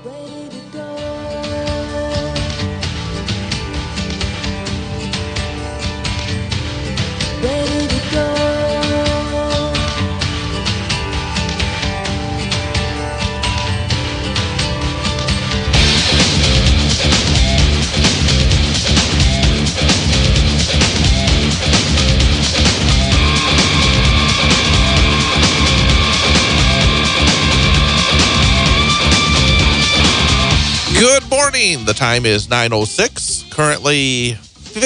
Ready to go. Ready to go. Good morning. The time is 9:06. Currently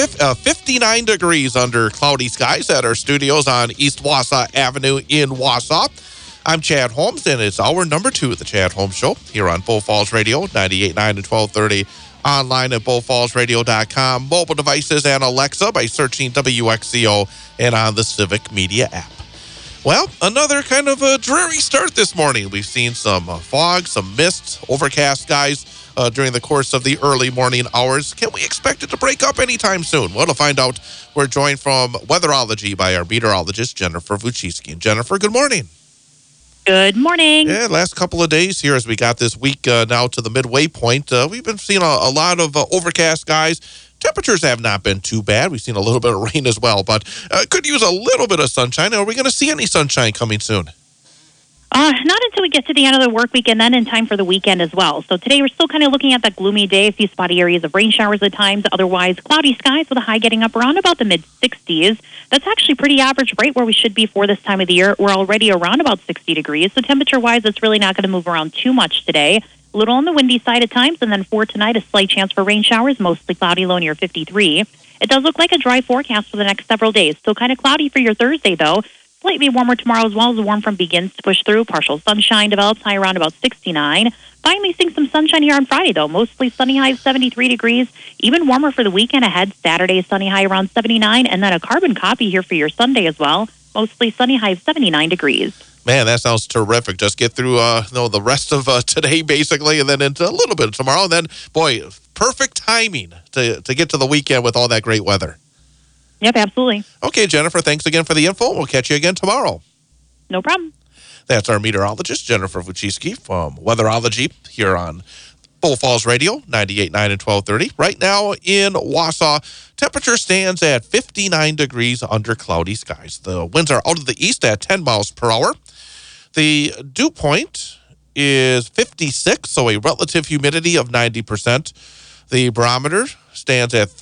59 degrees under cloudy skies at our studios on East Wausau Avenue in Wausau. I'm Chad Holmes, and it's hour number 2 of the Chad Holmes Show here on Bull Falls Radio, 98.9 and 1230, online at bullfallsradio.com, mobile devices and Alexa by searching WXCO, and on the Civic Media app. Well, another kind of a dreary start this morning. We've seen some fog, some mist, overcast skies during the course of the early morning hours. Can we expect it to break up anytime soon? Well, to find out, we're joined from Weatherology by our meteorologist, Jennifer Vuchisky. Jennifer, good morning. Good morning. Yeah, last couple of days here as we got this week now to the midway point, we've been seeing a lot of overcast skies. Temperatures have not been too bad. We've seen a little bit of rain as well, but could use a little bit of sunshine. Are we going to see any sunshine coming soon? Not until we get to the end of the work week and then in time for the weekend as well. So today we're still kind of looking at that gloomy day, a few spotty areas of rain showers at times, otherwise cloudy skies with a high getting up around about the mid-60s. That's actually pretty average, right where we should be for this time of the year. We're already around about 60 degrees, so temperature-wise it's really not going to move around too much today. A little on the windy side at times, and then for tonight, a slight chance for rain showers, mostly cloudy, low near 53. It does look like a dry forecast for the next several days. Still kind of cloudy for your Thursday, though. Slightly warmer tomorrow as well as the warm front begins to push through. Partial sunshine develops high around about 69. Finally seeing some sunshine here on Friday, though. Mostly sunny high of 73 degrees. Even warmer for the weekend ahead. Saturday, sunny high around 79. And then a carbon copy here for your Sunday as well. Mostly sunny high of 79 degrees. Man, that sounds terrific. Just get through the rest of today, basically, and then into a little bit of tomorrow. And then, boy, perfect timing to get to the weekend with all that great weather. Yep, absolutely. Okay, Jennifer, thanks again for the info. We'll catch you again tomorrow. No problem. That's our meteorologist, Jennifer Vuchisky from Weatherology here on Bull Falls Radio, 98.9 and 1230. Right now in Wausau, temperature stands at 59 degrees under cloudy skies. The winds are out of the east at 10 miles per hour. The dew point is 56, so a relative humidity of 90%. The barometer stands at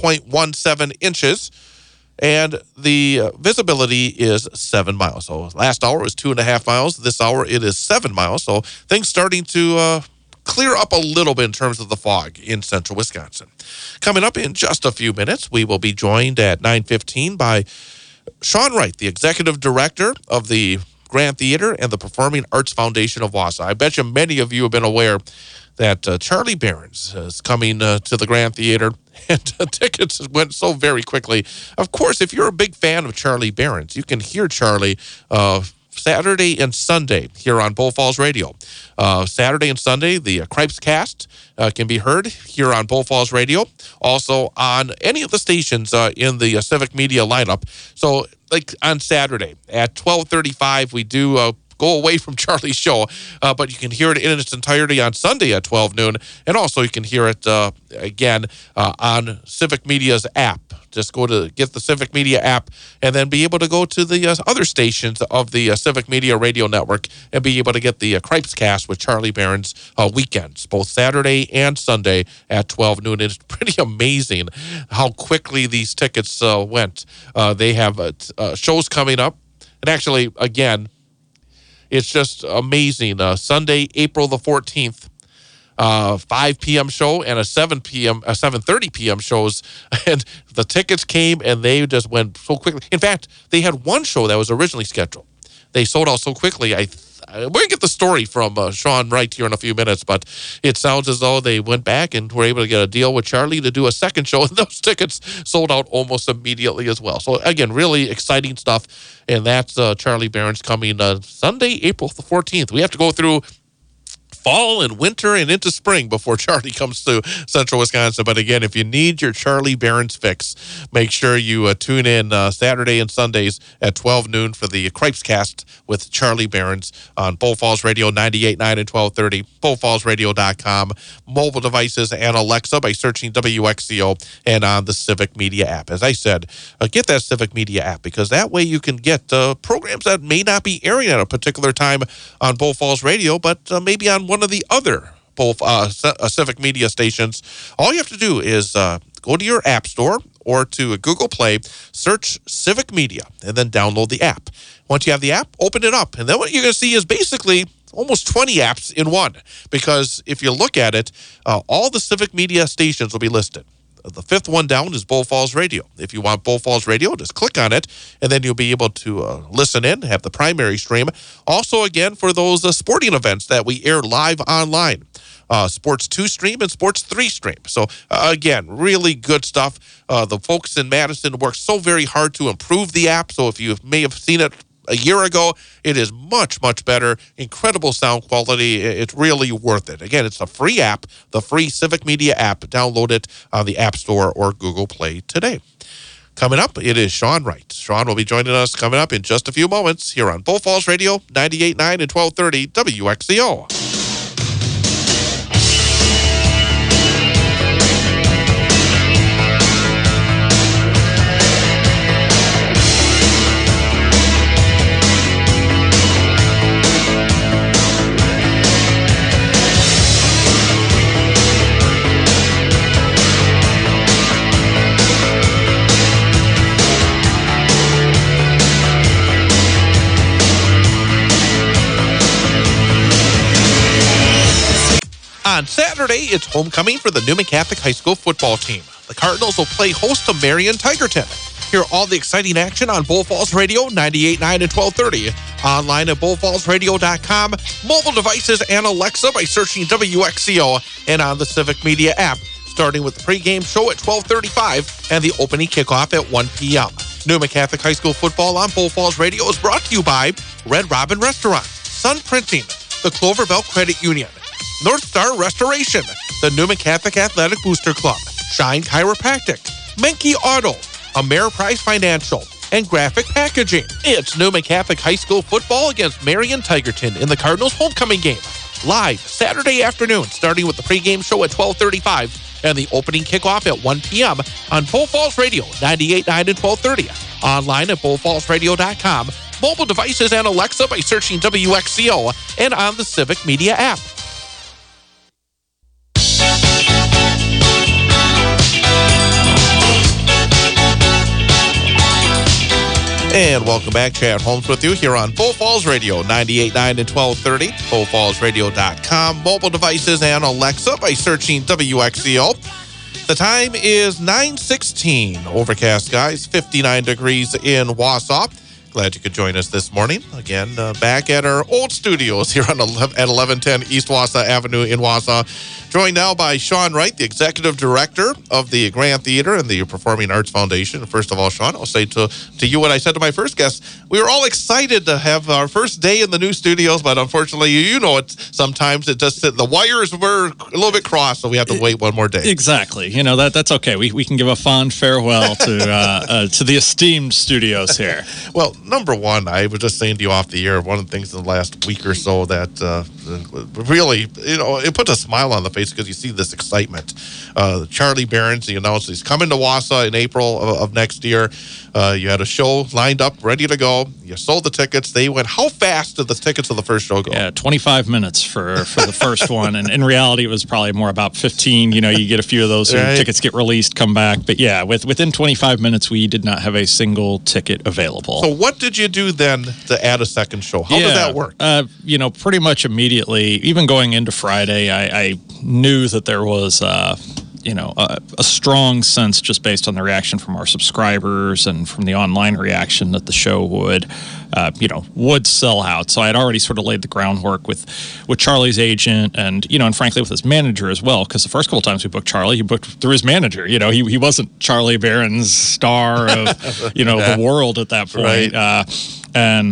30.17 inches, and the visibility is 7 miles. So last hour was 2.5 miles. This hour it is 7 miles. So things starting to clear up a little bit in terms of the fog in central Wisconsin. Coming up in just a few minutes, we will be joined at 9:15 by Sean Wright, the executive director of the Grand Theater and the Performing Arts Foundation of Wausau. I bet you many of you have been aware that Charlie Berens is coming to the Grand Theater, and tickets went so very quickly. Of course, if you're a big fan of Charlie Berens, you can hear Charlie Saturday and Sunday here on Bull Falls Radio. Saturday and Sunday, the Cripes Cast can be heard here on Bull Falls Radio. Also on any of the stations in the Civic Media lineup. So, like on Saturday at 12:35, we do go away from Charlie's show, but you can hear it in its entirety on Sunday at 12 noon, and also you can hear it again on Civic Media's app. Just go to get the Civic Media app and then be able to go to the other stations of the Civic Media radio network and be able to get the Cripes Cast with Charlie Berens weekends, both Saturday and Sunday at 12 noon. It's pretty amazing how quickly these tickets went. They have shows coming up. And actually, again, it's just amazing. Sunday, April the 14th, 5 p.m. show and a 7:30 p.m. shows, and the tickets came and they just went so quickly. In fact, they had one show that was originally scheduled. They sold out so quickly. We're going to get the story from Sean Wright here in a few minutes, but it sounds as though they went back and were able to get a deal with Charlie to do a second show, and those tickets sold out almost immediately as well. So, again, really exciting stuff, and that's Charlie Berens coming Sunday, April the 14th. We have to go through fall and winter and into spring before Charlie comes to central Wisconsin. But again, if you need your Charlie Behrens fix, make sure you tune in Saturday and Sundays at 12 noon for the Cripes Cast with Charlie Behrens on Bull Falls Radio 98.9 and 1230, bullfallsradio.com, mobile devices, and Alexa by searching WXCO and on the Civic Media app. As I said, get that Civic Media app because that way you can get programs that may not be airing at a particular time on Bull Falls Radio, but maybe on one of the other Civic Media stations. All you have to do is go to your app store or to Google Play, search Civic Media, and then download the app. Once you have the app, open it up. And then what you're going to see is basically almost 20 apps in one. Because if you look at it, all the Civic Media stations will be listed. The fifth one down is Bull Falls Radio. If you want Bull Falls Radio, just click on it, and then you'll be able to listen in, have the primary stream. Also, again, for those sporting events that we air live online, Sports 2 stream and Sports 3 stream. So, again, really good stuff. The folks in Madison work so very hard to improve the app. So if you may have seen it a year ago, it is much, much better. Incredible sound quality. It's really worth it. Again, it's a free app, the free Civic Media app. Download it on the App Store or Google Play today. Coming up, it is Sean Wright. Sean will be joining us coming up in just a few moments here on Bull Falls Radio, 98.9 and 1230 WXCO. On Saturday, it's homecoming for the Newman Catholic High School football team. The Cardinals will play host to Marion Tigerton. Hear all the exciting action on Bull Falls Radio, 98.9 and 1230. Online at bullfallsradio.com, mobile devices, and Alexa by searching WXCO and on the Civic Media app, starting with the pregame show at 12:35 and the opening kickoff at 1 p.m. Newman Catholic High School football on Bull Falls Radio is brought to you by Red Robin Restaurant, Sun Printing, the Clover Belt Credit Union, North Star Restoration, the Newman Catholic Athletic Booster Club, Shine Chiropractic, Menke Auto, Ameriprise Financial, and Graphic Packaging. It's Newman Catholic High School football against Marion Tigerton in the Cardinals homecoming game. Live Saturday afternoon, starting with the pregame show at 12:35 and the opening kickoff at 1 p.m. on Bull Falls Radio, 98.9 and 1230. Online at bullfallsradio.com, mobile devices, and Alexa by searching WXCO and on the Civic Media app. And welcome back. Chad Holmes with you here on Bull Falls Radio, 98.9 and 1230, bullfallsradio.com, mobile devices, and Alexa by searching WXCO. The time is 9:16. Overcast skies, 59 degrees in Wausau. Glad you could join us this morning. Again, back at our old studios here on at 1110 East Wausau Avenue in Wausau. Joined now by Sean Wright, the Executive Director of the Grand Theater and the Performing Arts Foundation. First of all, Sean, I'll say to you what I said to my first guest. We were all excited to have our first day in the new studios, but unfortunately, you know, sometimes it just the wires were a little bit crossed, so we have to wait one more day. Exactly. You know, that's okay. We can give a fond farewell to the esteemed studios here. Well, number one, I was just saying to you off the air, one of the things in the last week or so that really, you know, it puts a smile on the face because you see this excitement. Charlie Behrens, he announced he's coming to Wausau in April of next year. You had a show lined up, ready to go. You sold the tickets. They went, how fast did the tickets of the first show go? Yeah, 25 minutes for the first one. And in reality, it was probably more about 15. You know, you get a few of those, right. Tickets get released, come back. But yeah, within 25 minutes, we did not have a single ticket available. So what did you do then to add a second show? How did that work? You know, pretty much immediately, even going into Friday, I knew that there was a strong sense just based on the reaction from our subscribers and from the online reaction that the show would sell out. So I had already sort of laid the groundwork with Charlie's agent and frankly with his manager as well, because the first couple times we booked Charlie, he booked through his manager. You know, he wasn't Charlie Behrens, star of, the world at that point. Right. And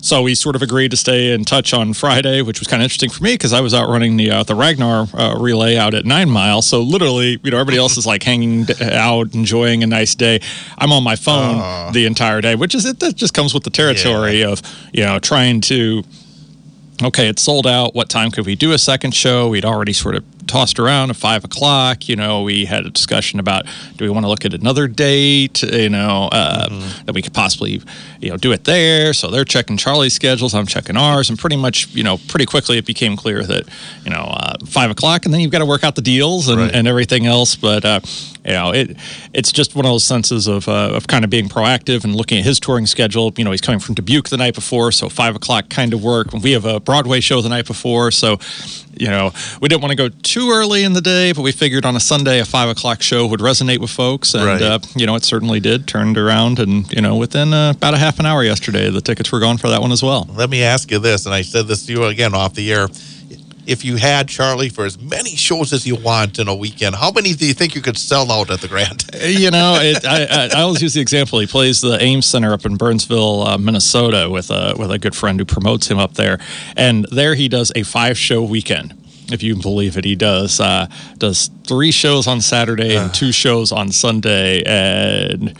So we sort of agreed to stay in touch on Friday, which was kind of interesting for me because I was out running the Ragnar relay out at 9 Mile. So literally, everybody else is like hanging out, enjoying a nice day. I'm on my phone the entire day, which is that just comes with the territory of trying to. Okay, it's sold out. What time could we do a second show? We'd already sort of tossed around at 5 o'clock. We had a discussion about, do we want to look at another date, that we could possibly, do it there. So they're checking Charlie's schedules. I'm checking ours. And pretty much, pretty quickly it became clear that, 5 o'clock, and then you've got to work out the deals and everything else. But, it's just one of those senses of kind of being proactive and looking at his touring schedule. He's coming from Dubuque the night before, so 5 o'clock kind of work. We have a Broadway show the night before, so we didn't want to go too early in the day, but we figured on a Sunday a 5 o'clock show would resonate with folks, and it certainly did. Turned around, and within about a half an hour yesterday, the tickets were gone for that one as well. Let me ask you this, and I said this to you again off the air. If you had Charlie for as many shows as you want in a weekend, how many do you think you could sell out at the Grand? I always use the example. He plays the Ames Center up in Burnsville, Minnesota, with a good friend who promotes him up there, and there he does a 5-show weekend. If you can believe it, he does 3 shows on Saturday and 2 shows on Sunday, and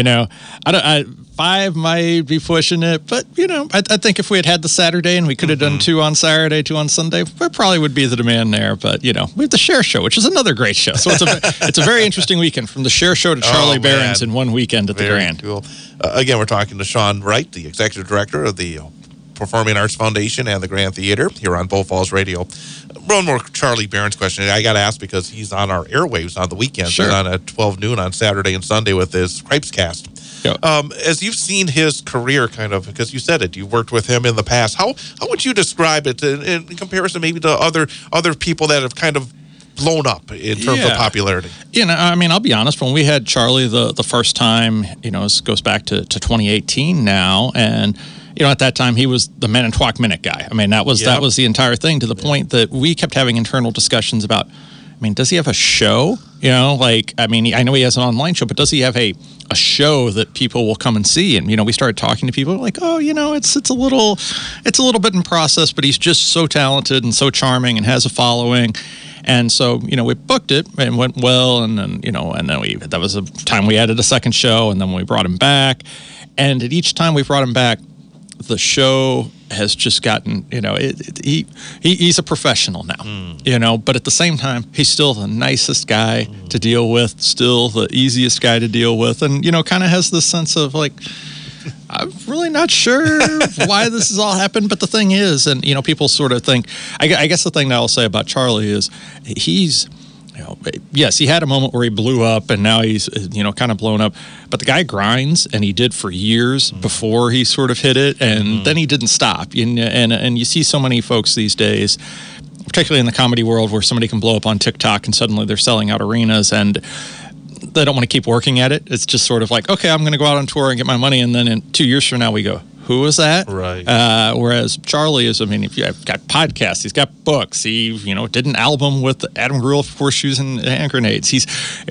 5 might be pushing it, but I think if we had the Saturday and we could have done 2 on Saturday, 2 on Sunday, there probably would be the demand there. But we have the Cher Show, which is another great show. So it's a very interesting weekend, from the Cher Show to Charlie Berens in one weekend at the Grand. Cool. Again, we're talking to Sean Wright, the executive director of the Performing Arts Foundation and the Grand Theater here on Bull Falls Radio. One more Charlie Berens question. I got to ask because he's on our airwaves on the weekends. Sure. He's on at 12 noon on Saturday and Sunday with his Cripes Cast. Yeah. As you've seen his career, kind of, because you said it, you worked with him in the past. How would you describe it in comparison maybe to other people that have kind of blown up in terms of popularity? I'll be honest. When we had Charlie the first time, this goes back to 2018 now, and at that time he was the Manitowoc Minute guy. That was the entire thing, to the point that we kept having internal discussions about, does he have a show? I know he has an online show, but does he have a show that people will come and see? And we started talking to people like, it's a little bit in process, but he's just so talented and so charming and has a following. And so, we booked it and went well, and then that was a time we added a second show, and then we brought him back. And at each time we brought him back, the show has just gotten, he's a professional now, but at the same time, he's still the nicest guy to deal with, still the easiest guy to deal with, and, kind of has this sense of like, I'm really not sure why this has all happened, but the thing is, and, people sort of think, I guess the thing that I'll say about Charlie is he's, yes, he had a moment where he blew up, and now he's, kind of blown up. But the guy grinds, and he did for years before he sort of hit it, and then he didn't stop. And you see so many folks these days, particularly in the comedy world, where somebody can blow up on TikTok and suddenly they're selling out arenas, and they don't want to keep working at it. It's just sort of like, okay, I'm going to go out on tour and get my money, and then in 2 years from now we go, who was that? Right. Whereas Charlie is, if you have got podcasts, he's got books. He, did an album with Adam Grille for Horseshoes and Hand Grenades. He's,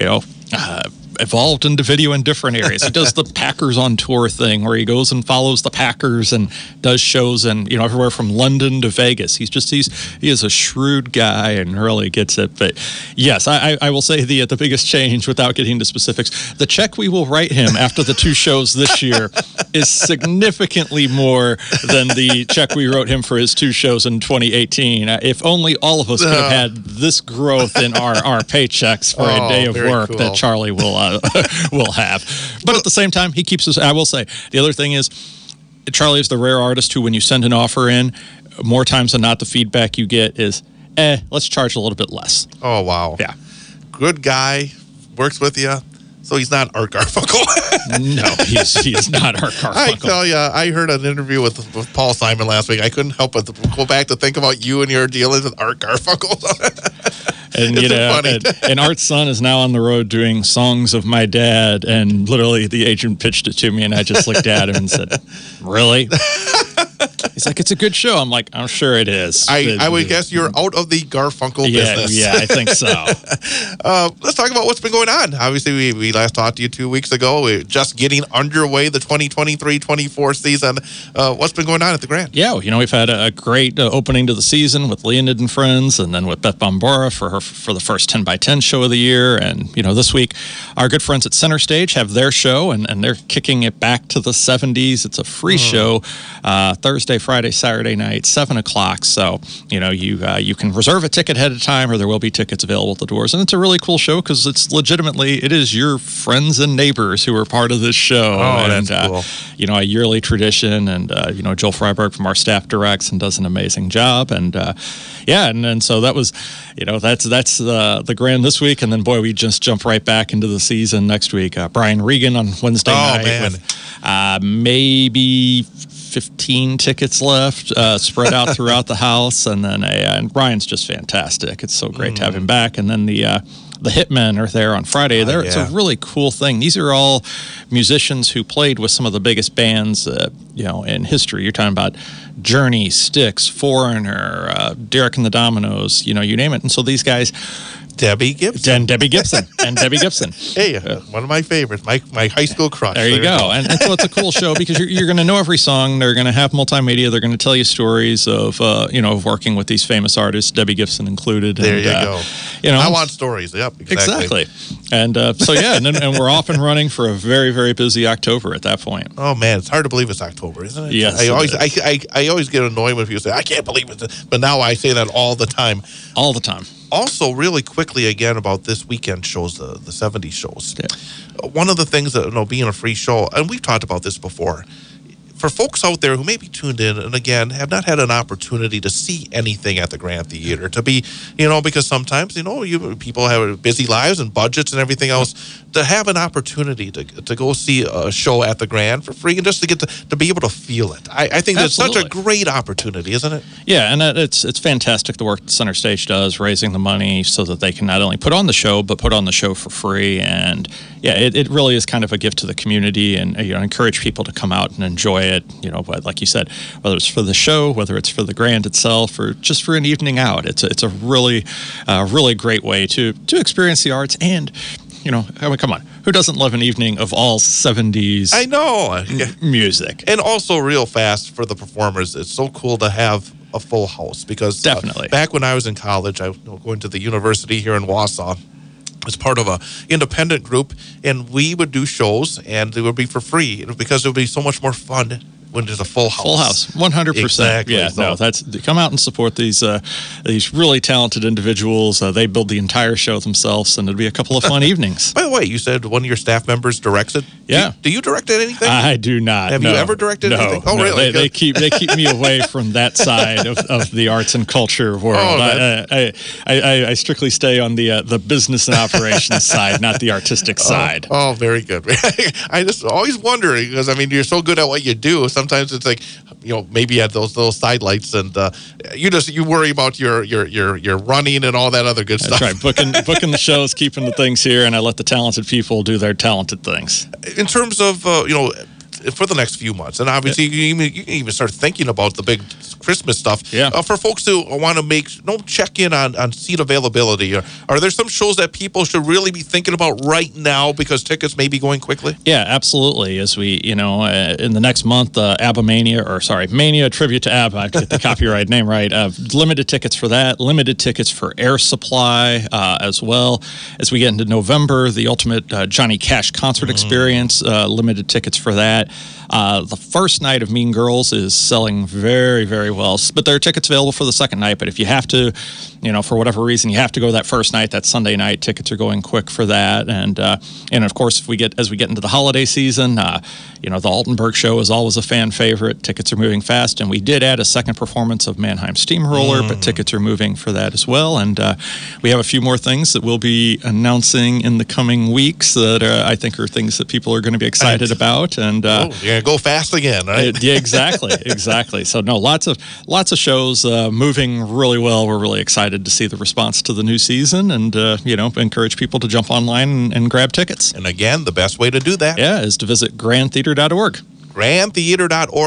evolved into video in different areas. He does the Packers on Tour thing, where he goes and follows the Packers and does shows and everywhere from London to Vegas. He is a shrewd guy and really gets it. But yes, I will say the biggest change, without getting into specifics, the check we will write him after the 2 shows this year is significantly more than the check we wrote him for his 2 shows in 2018. If only all of us could have had this growth in our paychecks for a day of work that Charlie will have. But at the same time, he keeps us. I will say, the other thing is, Charlie is the rare artist who, when you send an offer in, more times than not, the feedback you get is, let's charge a little bit less. Oh, wow. Yeah. Good guy, works with you. So he's not Art Garfunkel. No, he's not Art Garfunkel. I tell you, I heard an interview with Paul Simon last week. I couldn't help but go back to think about you and your dealings with Art Garfunkel. And funny. and Art's son is now on the road doing Songs of My Dad, and literally the agent pitched it to me, and I just looked at him and said, "Really?" He's like, it's a good show. I'm like, I'm sure it is. I would guess you're out of the Garfunkel business. Yeah, I think so. Let's talk about what's been going on. Obviously, we last talked to you 2 weeks ago. We're just getting underway the 2023-24 season. What's been going on at the Grand? Yeah, we've had a great opening to the season with Leonid and Friends, and then with Beth Bombora for the first 10 by 10 show of the year. And, this week, our good friends at Center Stage have their show, and they're kicking it back to the 70s. It's a free show Thursday, Friday, Saturday night, 7 o'clock. So, you can reserve a ticket ahead of time, or there will be tickets available at the doors. And it's a really cool show because it is your friends and neighbors who are part of this show. Oh, and, that's cool. A yearly tradition. And, Joel Freiberg from our staff directs and does an amazing job. And, and so that was, that's the Grand this week. And then, boy, we just jump right back into the season next week. Brian Regan on Wednesday night with maybe 15 tickets left spread out throughout the house. And then and Brian's just fantastic. It's so great to have him back. And then the Hitmen are there on Friday. It's a really cool thing. These are all musicians who played with some of the biggest bands, in history. You're talking about Journey, Styx, Foreigner, Derek and the Dominoes, you name it. And so these guys... Debbie Gibson. Debbie Gibson. Hey, one of my favorites, my high school crush. There you go. And so it's a cool show because you're going to know every song. They're going to have multimedia. They're going to tell you stories of, of working with these famous artists, Debbie Gibson included. There you go. I want stories. Yep, exactly. And and we're off and running for a very, very busy October at that point. Oh, man, it's hard to believe it's October, isn't it? Yes, I always get annoyed when people say, I can't believe it. But now I say that all the time. All the time. Also, really quickly again about this weekend shows, the 70s shows. Yeah. One of the things that, being a free show, and we've talked about this before, for folks out there who may be tuned in and again have not had an opportunity to see anything at the Grand Theater, to be, because sometimes, people have busy lives and budgets and everything else, to have an opportunity to go see a show at the Grand for free and just to get to be able to feel it. I think that's such a great opportunity, isn't it? Yeah, and it's fantastic the work that Center Stage does, raising the money so that they can not only put on the show, but put on the show for free. And yeah, it really is kind of a gift to the community, and encourage people to come out and enjoy it. Like you said, whether it's for the show, whether it's for the Grand itself, or just for an evening out, it's a really, really great way to experience the arts. And come on, who doesn't love an evening of all 70s? I know music, and also real fast for the performers. It's so cool to have a full house because definitely back when I was in college, I was going to the university here in Wausau. As part of a independent group, and we would do shows, and they would be for free because it would be so much more fun when there's a full house. Full house, 100%. Exactly. Yeah, come out and support these really talented individuals. They build the entire show themselves, and it'll be a couple of fun evenings. By the way, you said one of your staff members directs it. Yeah. Do you direct anything? I do not. Have you ever directed anything? Oh, really? They keep me away from that side of the arts and culture world. I strictly stay on the business and operations side, not the artistic side. Oh, very good. I just always wondering because you're so good at what you do. Sometimes it's like, maybe you had those little side lights, and you worry about your running and all that other good stuff. That's right. Booking the shows, keeping the things here, and I let the talented people do their talented things. In terms of for the next few months, and obviously you can even start thinking about the big Christmas stuff. Yeah. For folks who want to check in on seat availability, are there some shows that people should really be thinking about right now because tickets may be going quickly? Yeah, absolutely. As we, in the next month, Mania Tribute to ABBA, I have to get the copyright name right. Limited tickets for that, limited tickets for Air Supply as well. As we get into November, the Ultimate Johnny Cash Concert Experience, limited tickets for that. The first night of Mean Girls is selling very, very well, but there are tickets available for the second night. But if you have to, for whatever reason, you have to go that first night, that Sunday night, tickets are going quick for that. And of course, as we get into the holiday season, the Altenberg Show is always a fan favorite. Tickets are moving fast, and we did add a second performance of Mannheim Steamroller, but tickets are moving for that as well. And we have a few more things that we'll be announcing in the coming weeks that I think are things that people are going to be excited about. And you're gonna go fast again, right? Yeah, exactly. So no, lots of shows moving really well. We're really excited to see the response to the new season, and encourage people to jump online and grab tickets. And again, the best way to do that, is to visit grandtheater.org. grandtheater.org.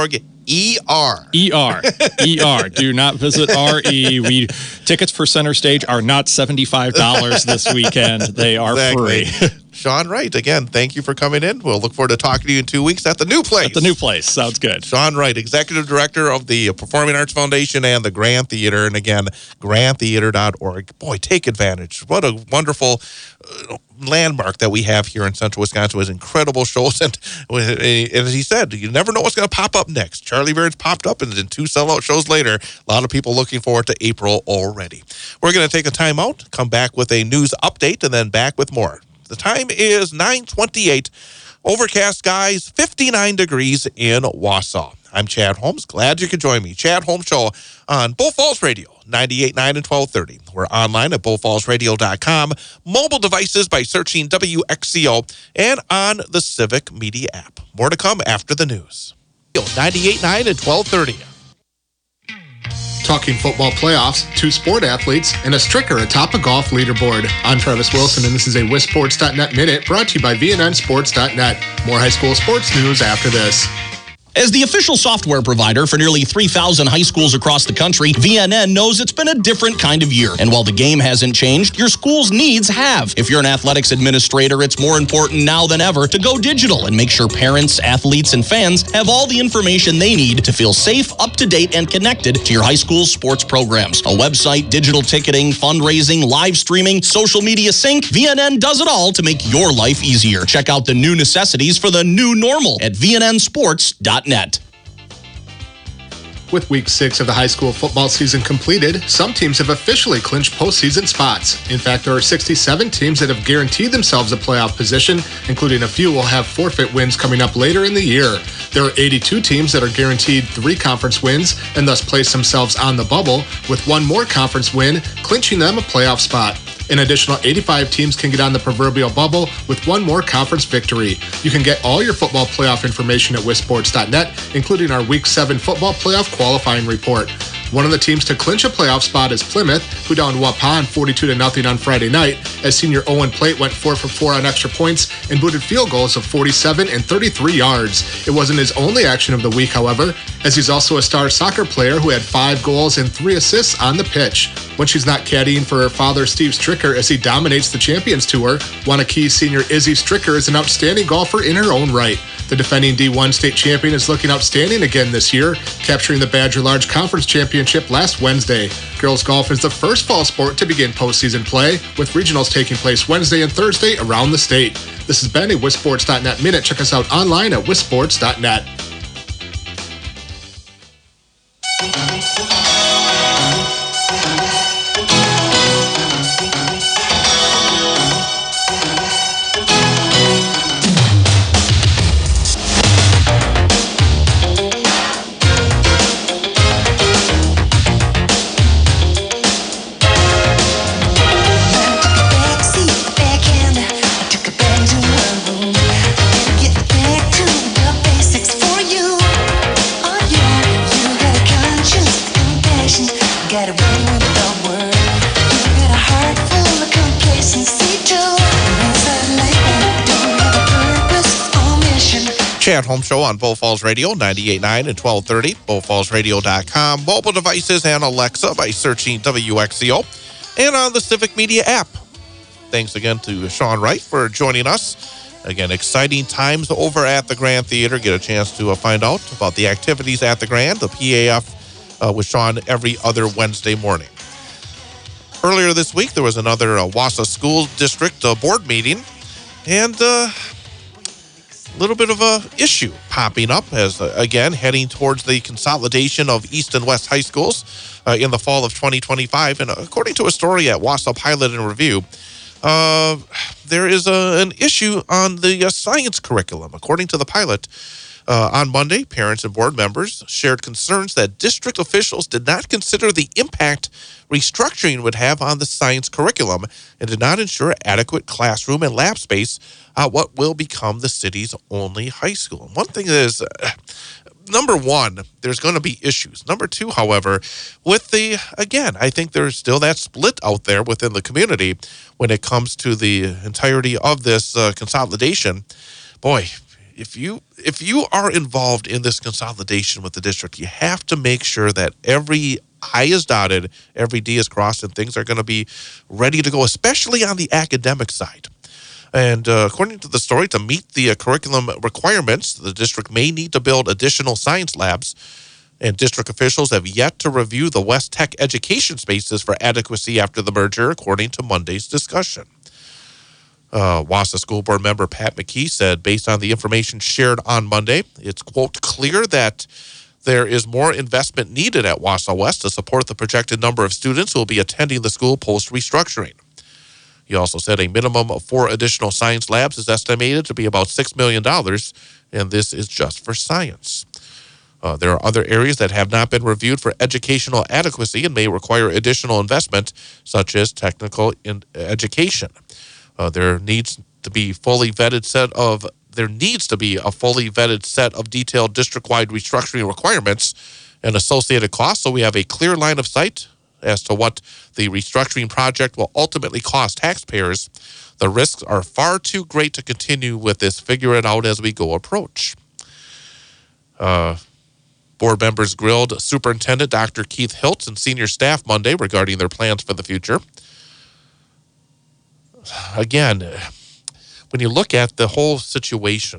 E-R. ER. ER. Do not visit RE. Tickets for Center Stage are not $75 this weekend. They are free. Sean Wright, again, thank you for coming in. We'll look forward to talking to you in 2 weeks at the new place. At the new place. Sounds good. Sean Wright, Executive Director of the Performing Arts Foundation and the Grand Theater. And again, grandtheater.org. Boy, take advantage. What a wonderful landmark that we have here in Central Wisconsin with incredible shows. And as he said, you never know what's going to pop up next. Charlie Baird's popped up and then 2 sellout shows later. A lot of people looking forward to April already. We're going to take a time out, come back with a news update, and then back with more. The time is 9:28. Overcast skies, 59 degrees in Wausau. I'm Chad Holmes. Glad you could join me. Chad Holmes Show on Bull Falls Radio, 98.9 and 1230. We're online at bullfallsradio.com, mobile devices by searching WXCO, and on the Civic Media app. More to come after the news. 98.9 and 1230. Talking football playoffs, 2 sport athletes, and a stricker atop a golf leaderboard. I'm Travis Wilson, and this is a WisSports.net Minute brought to you by VNNSports.net. More high school sports news after this. As the official software provider for nearly 3,000 high schools across the country, VNN knows it's been a different kind of year. And while the game hasn't changed, your school's needs have. If you're an athletics administrator, it's more important now than ever to go digital and make sure parents, athletes, and fans have all the information they need to feel safe, up-to-date, and connected to your high school's sports programs. A website, digital ticketing, fundraising, live streaming, social media sync, VNN does it all to make your life easier. Check out the new necessities for the new normal at VNNSports.net. With Week 6 of the high school football season completed, some teams have officially clinched postseason spots. In fact, there are 67 teams that have guaranteed themselves a playoff position, including a few will have forfeit wins coming up later in the year. There are 82 teams that are guaranteed 3 conference wins and thus place themselves on the bubble, with 1 more conference win clinching them a playoff spot. An additional 85 teams can get on the proverbial bubble with 1 more conference victory. You can get all your football playoff information at WisSports.net, including our Week 7 football playoff qualifying report. One of the teams to clinch a playoff spot is Plymouth, who downed Waupun 42-0 on Friday night, as senior Owen Plate went 4 for 4 on extra points and booted field goals of 47 and 33 yards. It wasn't his only action of the week, however, as he's also a star soccer player who had 5 goals and 3 assists on the pitch. When she's not caddying for her father, Steve Stricker, as he dominates the Champions Tour, Wanakee senior Izzy Stricker is an outstanding golfer in her own right. The defending D1 state champion is looking outstanding again this year, capturing the Badger Large Conference Championship last Wednesday. Girls golf is the first fall sport to begin postseason play, with regionals taking place Wednesday and Thursday around the state. This has been a WisSports.net Minute. Check us out online at WisSports.net. Chad Holmes Show on Bull Falls Radio, 98.9 and 1230, bullfallsradio.com, mobile devices, and Alexa by searching WXCO, and on the Civic Media app. Thanks again to Sean Wright for joining us. Again, exciting times over at the Grand Theater. Get a chance to find out about the activities at the Grand, the PAF, with Sean every other Wednesday morning. Earlier this week, there was another Wausau School District board meeting, and little bit of a issue popping up as, again, heading towards the consolidation of East and West high schools in the fall of 2025. And according to a story at Wausau Pilot and Review, there is an issue on the science curriculum. According to the Pilot, on Monday, parents and board members shared concerns that district officials did not consider the impact restructuring would have on the science curriculum and did not ensure adequate classroom and lab space at what will become the city's only high school. One thing is, number one, there's going to be issues. Number two, however, with the, again, I think there's still that split out there within the community when it comes to the entirety of this consolidation. Boy, if you are involved in this consolidation with the district, you have to make sure that every I is dotted, every D is crossed, and things are going to be ready to go, especially on the academic side. And according to the story, to meet the curriculum requirements, the district may need to build additional science labs, and district officials have yet to review the West Tech education spaces for adequacy after the merger, according to Monday's discussion. Wausau School Board member Pat McKee said, based on the information shared on Monday, it's, quote, clear that there is more investment needed at Wausau West to support the projected number of students who will be attending the school post-restructuring. He also said a minimum of 4 additional science labs is estimated to be about $6 million, and this is just for science. There are other areas that have not been reviewed for educational adequacy and may require additional investment, such as technical education. There needs to be a fully vetted set of detailed district-wide restructuring requirements and associated costs, so we have a clear line of sight as to what the restructuring project will ultimately cost taxpayers. The risks are far too great to continue with this. Figure it out as we go approach. Board members grilled Superintendent Dr. Keith Hiltz and senior staff Monday regarding their plans for the future. Again, when you look at the whole situation,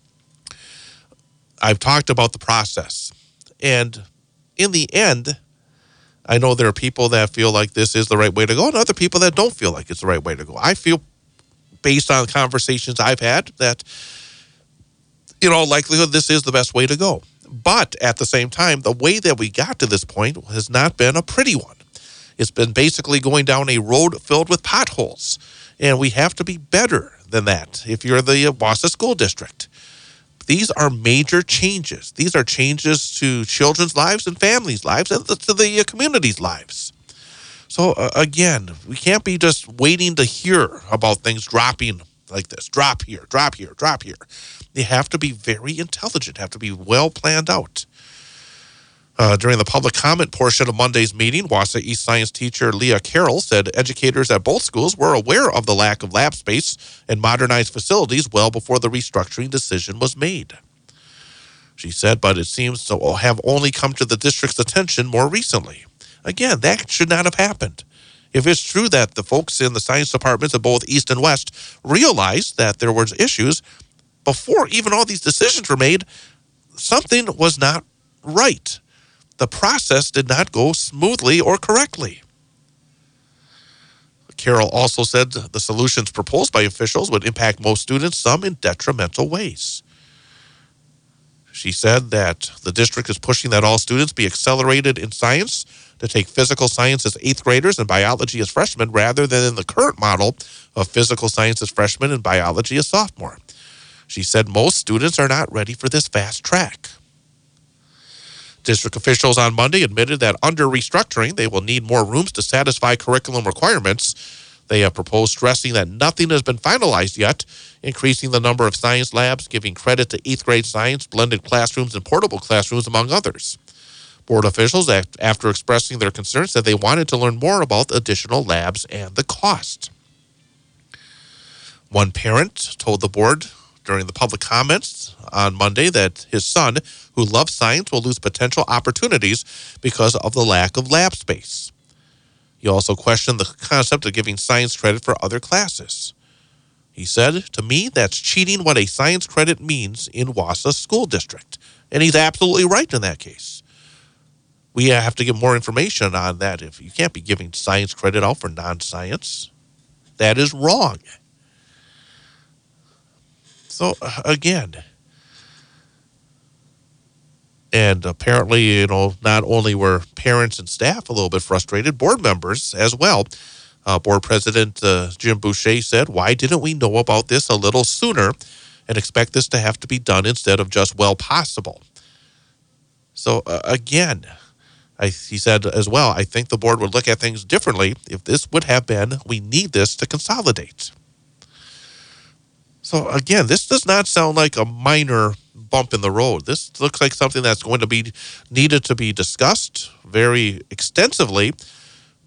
I've talked about the process. And in the end, I know there are people that feel like this is the right way to go and other people that don't feel like it's the right way to go. I feel, based on conversations I've had, that, likelihood this is the best way to go. But at the same time, the way that we got to this point has not been a pretty one. It's been basically going down a road filled with potholes. And we have to be better than that if you're the Wausau School District. These are major changes. These are changes to children's lives and families' lives and to the community's lives. So, again, we can't be just waiting to hear about things dropping like this. Drop here, drop here, drop here. You have to be very intelligent, have to be well planned out. During the public comment portion of Monday's meeting, Wausau East Science teacher Leah Carroll said educators at both schools were aware of the lack of lab space and modernized facilities well before the restructuring decision was made. She said, but it seems to have only come to the district's attention more recently. Again, that should not have happened. If it's true that the folks in the science departments of both East and West realized that there were issues before even all these decisions were made, something was not right. The process did not go smoothly or correctly. Carroll also said the solutions proposed by officials would impact most students, some in detrimental ways. She said that the district is pushing that all students be accelerated in science, to take physical science as 8th graders and biology as freshmen, rather than in the current model of physical science as freshmen and biology as sophomore. She said most students are not ready for this fast track. District officials on Monday admitted that under restructuring, they will need more rooms to satisfy curriculum requirements. They have proposed stressing that nothing has been finalized yet, increasing the number of science labs, giving credit to 8th grade science, blended classrooms, and portable classrooms, among others. Board officials, after expressing their concerns, said they wanted to learn more about additional labs and the cost. One parent told the board during the public comments on Monday that his son, who loves science, will lose potential opportunities because of the lack of lab space. He also questioned the concept of giving science credit for other classes. He said, to me, that's cheating what a science credit means in Wausau School District. And he's absolutely right in that case. We have to get more information on that. If you can't be giving science credit out for non-science, that is wrong. So, again, and apparently, not only were parents and staff a little bit frustrated, board members as well. Board President Jim Boucher said, why didn't we know about this a little sooner and expect this to have to be done instead of just well possible? So, again, he said as well, I think the board would look at things differently if this would have been, we need this to consolidate. So again, this does not sound like a minor bump in the road. This looks like something that's going to be needed to be discussed very extensively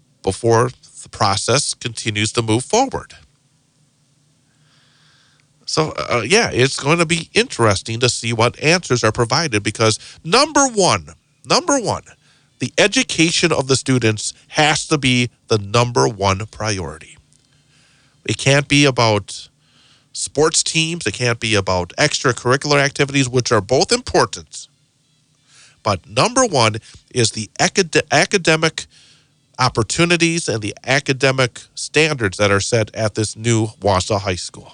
before the process continues to move forward. So, it's going to be interesting to see what answers are provided because number one, the education of the students has to be the number one priority. It can't be about sports teams. It can't be about extracurricular activities, which are both important. But number one is the academic opportunities and the academic standards that are set at this new Wausau High School.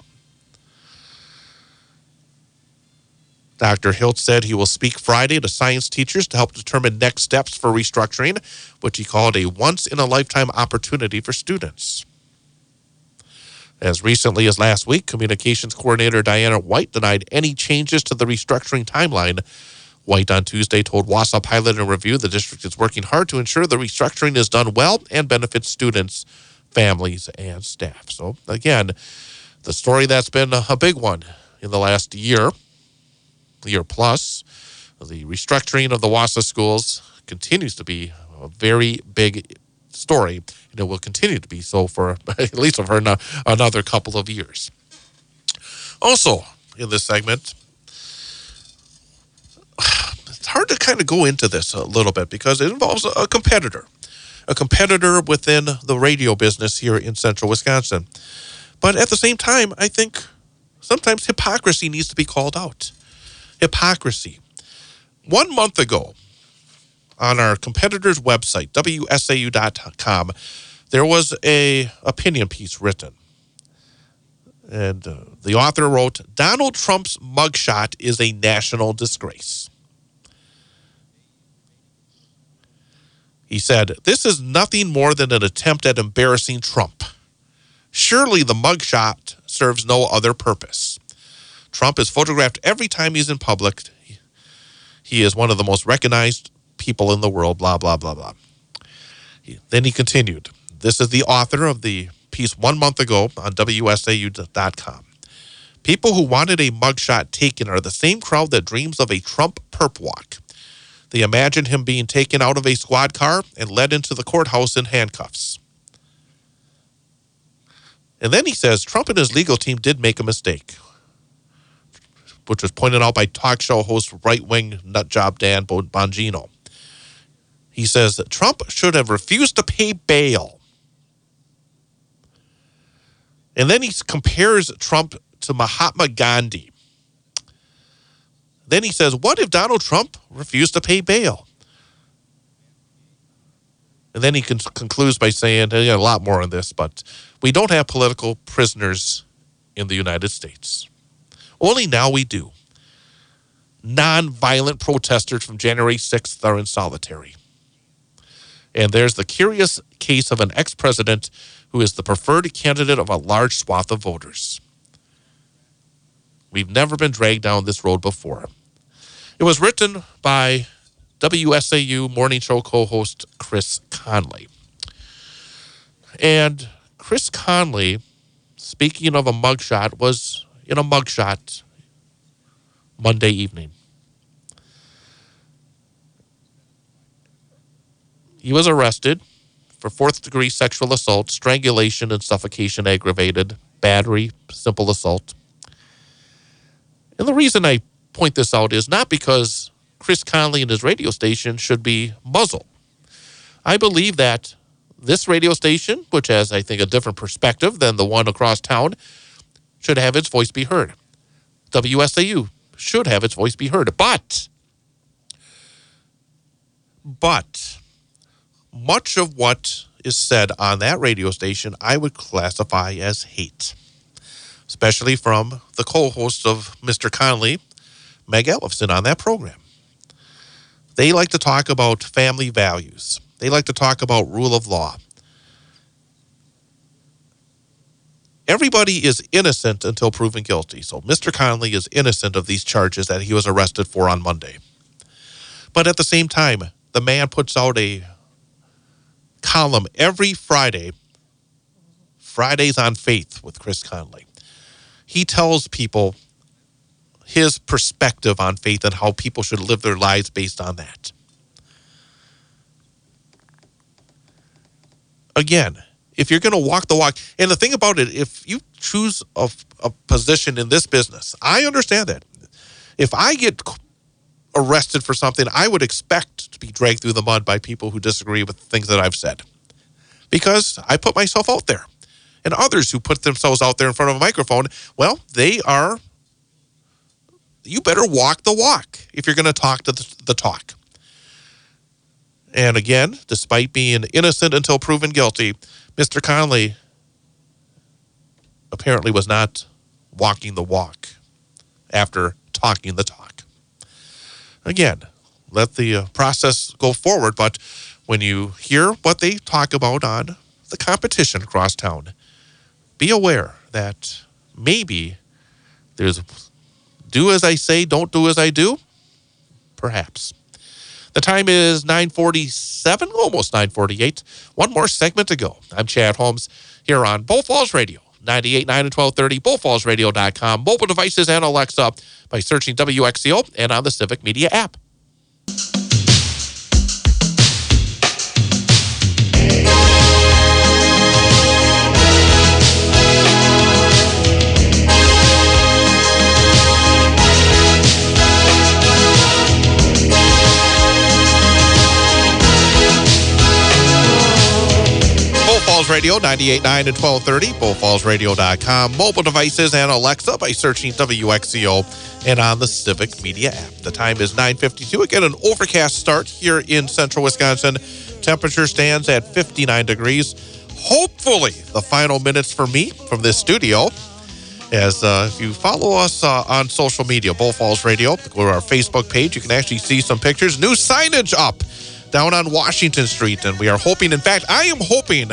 Dr. Hilt said he will speak Friday to science teachers to help determine next steps for restructuring, which he called a once-in-a-lifetime opportunity for students. As recently as last week, Communications Coordinator Diana White denied any changes to the restructuring timeline. White on Tuesday told Wausau Pilot and Review the district is working hard to ensure the restructuring is done well and benefits students, families, and staff. So, again, the story that's been a big one in the last year plus, the restructuring of the Wausau schools continues to be a very big story, and it will continue to be so for at least for another couple of years. Also, in this segment, it's hard to kind of go into this a little bit because it involves a competitor within the radio business here in central Wisconsin. But at the same time, I think sometimes hypocrisy needs to be called out. Hypocrisy. 1 month ago, on our competitor's website, WSAU.com, there was a opinion piece written. And the author wrote, Donald Trump's mugshot is a national disgrace. He said, this is nothing more than an attempt at embarrassing Trump. Surely the mugshot serves no other purpose. Trump is photographed every time he's in public. He is one of the most recognized people in the world, blah, blah, blah, blah. Then he continued. This is the author of the piece 1 month ago on WSAU.com. People who wanted a mugshot taken are the same crowd that dreams of a Trump perp walk. They imagine him being taken out of a squad car and led into the courthouse in handcuffs. And then he says Trump and his legal team did make a mistake, which was pointed out by talk show host right-wing nutjob Dan Bongino. He says that Trump should have refused to pay bail. And then he compares Trump to Mahatma Gandhi. Then he says, what if Donald Trump refused to pay bail? And then he concludes by saying, a lot more on this, but we don't have political prisoners in the United States. Only now we do. Non-violent protesters from January 6th are in solitary. And there's the curious case of an ex-president who is the preferred candidate of a large swath of voters. We've never been dragged down this road before. It was written by WSAU morning show co-host Chris Conley. And Chris Conley, speaking of a mugshot, was in a mugshot Monday evening. He was arrested for fourth-degree sexual assault, strangulation and suffocation aggravated, battery, simple assault. And the reason I point this out is not because Chris Conley and his radio station should be muzzled. I believe that this radio station, which has, I think, a different perspective than the one across town, should have its voice be heard. WSAU should have its voice be heard. But much of what is said on that radio station I would classify as hate, especially from the co-host of Mr. Conley, Meg Ellefson, on that program. They like to talk about family values. They like to talk about rule of law. Everybody is innocent until proven guilty. So Mr. Conley is innocent of these charges that he was arrested for on Monday. But at the same time, the man puts out a column every Friday, Fridays on Faith with Chris Conley. He tells people his perspective on faith and how people should live their lives based on that. Again, if you're going to walk the walk, and the thing about it, if you choose a position in this business, I understand that. If I get arrested for something, I would expect to be dragged through the mud by people who disagree with things that I've said. Because I put myself out there. And others who put themselves out there in front of a microphone, well, you better walk the walk if you're going to talk to the talk. And again, despite being innocent until proven guilty, Mr. Conley apparently was not walking the walk after talking the talk. Again, let the process go forward, but when you hear what they talk about on the competition across town, be aware that maybe there's do as I say, don't do as I do. Perhaps. The time is 9:47, almost 9:48. One more segment to go. I'm Chad Holmes here on Bull Falls Radio, 98.9 and 1230, bullfallsradio.com, mobile devices and Alexa by searching WXCO and on the Civic Media app. Falls Radio, 98.9 and 1230, bullfallsradio.com, mobile devices and Alexa by searching WXCO and on the Civic Media app. The time is 9:52. Again, an overcast start here in central Wisconsin. Temperature stands at 59 degrees. Hopefully, the final minutes for me from this studio. As if you follow us on social media, Bull Falls Radio, go to our Facebook page, you can actually see some pictures. New signage up down on Washington Street, and we are hoping, in fact, I am hoping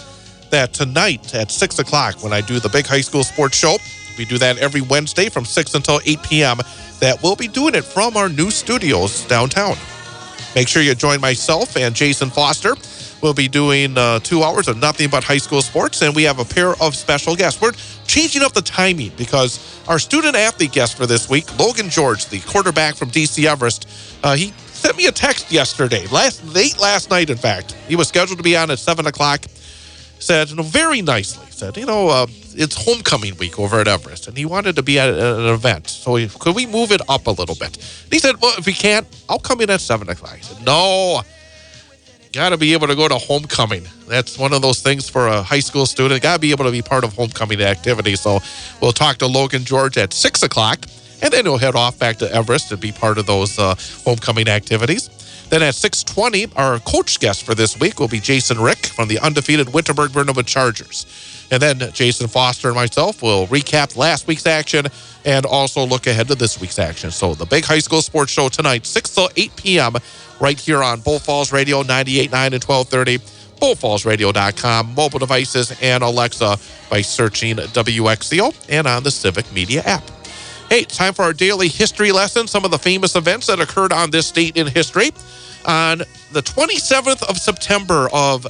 that tonight at 6 o'clock when I do the big high school sports show, we do that every Wednesday from 6 until 8 p.m., that we'll be doing it from our new studios downtown. Make sure you join myself and Jason Foster. We'll be doing 2 hours of nothing but high school sports, and we have a pair of special guests. We're changing up the timing because our student-athlete guest for this week, Logan George, the quarterback from DC Everest, he sent me a text yesterday, late last night, in fact. He was scheduled to be on at 7 o'clock. Said, very nicely, said, it's homecoming week over at Everest, and he wanted to be at an event. So could we move it up a little bit? And he said, well, if we can't, I'll come in at 7 o'clock. I said, no, got to be able to go to homecoming. That's one of those things for a high school student. Got to be able to be part of homecoming activity. So we'll talk to Logan George at 6 o'clock, and then he'll head off back to Everest and be part of those homecoming activities. Then at 6:20, our coach guest for this week will be Jason Rick from the undefeated Winterberg-Burnham Chargers. And then Jason Foster and myself will recap last week's action and also look ahead to this week's action. So the big high school sports show tonight, 6 till 8 p.m., right here on Bull Falls Radio, 98.9 and 1230, bullfallsradio.com, mobile devices and Alexa by searching WXCO and on the Civic Media app. Hey, it's time for our daily history lesson, some of the famous events that occurred on this date in history. On the 27th of September of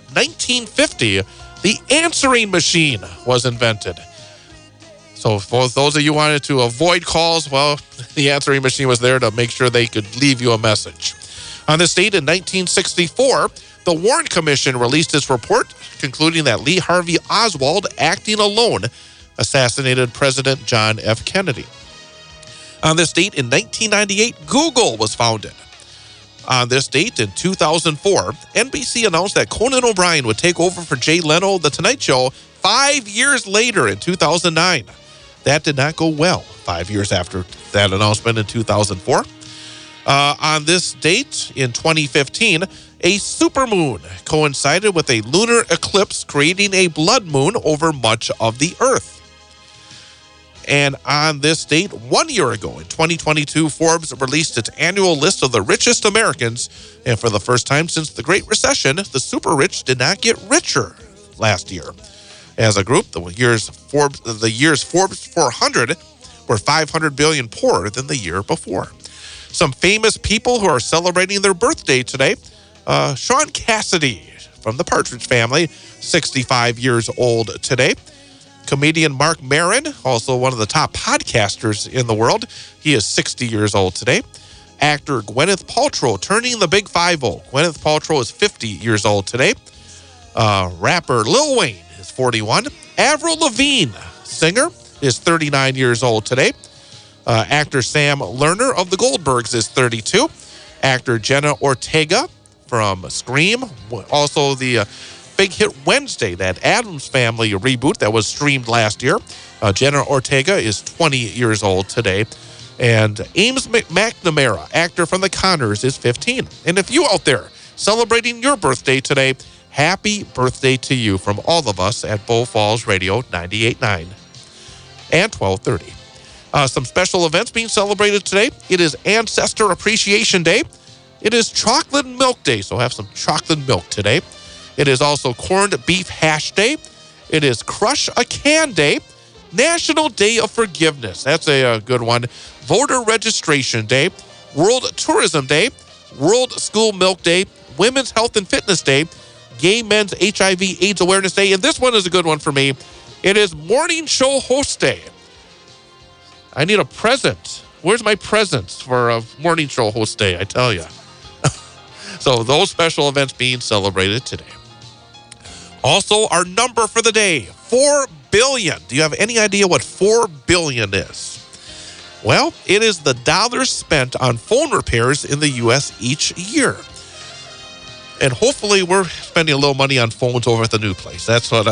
1950, the answering machine was invented. So for those of you who wanted to avoid calls, well, the answering machine was there to make sure they could leave you a message. On this date in 1964, the Warren Commission released its report concluding that Lee Harvey Oswald, acting alone, assassinated President John F. Kennedy. On this date in 1998, Google was founded. On this date in 2004, NBC announced that Conan O'Brien would take over for Jay Leno, The Tonight Show, 5 years later in 2009. That did not go well 5 years after that announcement in 2004. On this date in 2015, a supermoon coincided with a lunar eclipse, creating a blood moon over much of the Earth. And on this date, 1 year ago, in 2022, Forbes released its annual list of the richest Americans. And for the first time since the Great Recession, the super rich did not get richer last year. As a group, the year's Forbes 400 were 500 billion poorer than the year before. Some famous people who are celebrating their birthday today. Sean Cassidy from the Partridge Family, 65 years old today. Comedian Mark Maron, also one of the top podcasters in the world. He is 60 years old today. Actor Gwyneth Paltrow turning the big 50. Gwyneth Paltrow is 50 years old today. Rapper Lil Wayne is 41. Avril Lavigne, singer, is 39 years old today. Actor Sam Lerner of The Goldbergs is 32. Actor Jenna Ortega from Scream, also the big hit Wednesday, that Addams Family reboot that was streamed last year. Jenna Ortega is 20 years old today. And Ames McNamara, actor from The Conners, is 15. And if you out there celebrating your birthday today, happy birthday to you from all of us at Bull Falls Radio 98.9 and 1230. Some special events being celebrated today. It is Ancestor Appreciation Day. It is Chocolate Milk Day, so have some chocolate milk today. It is also Corned Beef Hash Day. It is Crush a Can Day. National Day of Forgiveness. That's a good one. Voter Registration Day. World Tourism Day. World School Milk Day. Women's Health and Fitness Day. Gay Men's HIV/AIDS Awareness Day. And this one is a good one for me. It is Morning Show Host Day. I need a present. Where's my presents for a Morning Show Host Day? I tell you. So those special events being celebrated today. Also, our number for the day, 4 billion. Do you have any idea what 4 billion is? Well, it is the dollars spent on phone repairs in the U.S. each year. And hopefully we're spending a little money on phones over at the new place. That's what,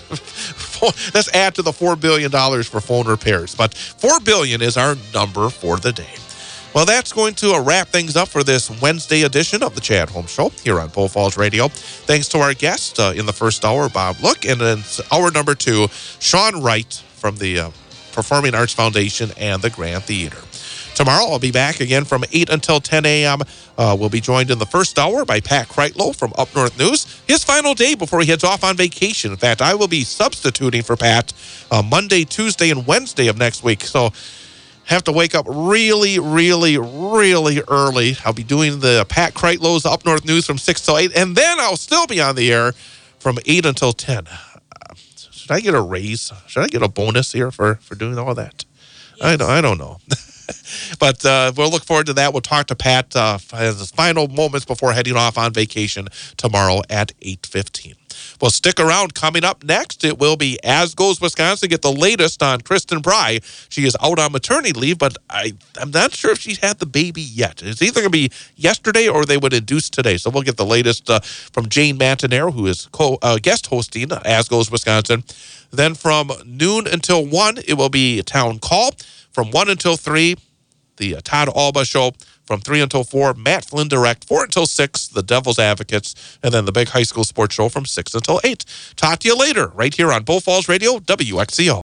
let's add to the $4 billion for phone repairs. But 4 billion is our number for the day. Well, that's going to wrap things up for this Wednesday edition of the Chad Holmes Show here on Bull Falls Radio. Thanks to our guest in the first hour, Bob Look, and then hour number 2, Sean Wright from the Performing Arts Foundation and the Grand Theater. Tomorrow, I'll be back again from 8 until 10 a.m. We'll be joined in the first hour by Pat Kreitlow from Up North News. His final day before he heads off on vacation. In fact, I will be substituting for Pat Monday, Tuesday, and Wednesday of next week. So have to wake up really, really, really early. I'll be doing the Pat Kreitlow's Up North News from 6 till 8, and then I'll still be on the air from 8 until 10. Should I get a raise? Should I get a bonus here for doing all that? Yes. I don't know. But we'll look forward to that. We'll talk to Pat his final moments before heading off on vacation tomorrow at 8:15. Well, stick around. Coming up next, it will be As Goes Wisconsin. Get the latest on Kristen Bry. She is out on maternity leave, but I'm not sure if she's had the baby yet. It's either going to be yesterday or they would induce today. So we'll get the latest from Jane Mantanero, who is guest hosting As Goes Wisconsin. Then from noon until 1, it will be Town Call. From 1 until 3, the Todd Alba Show. From 3 until 4, Matt Flynn Direct. 4 until 6, the Devil's Advocates. And then the Big High School Sports Show from 6 until 8. Talk to you later, right here on Bull Falls Radio, WXCO.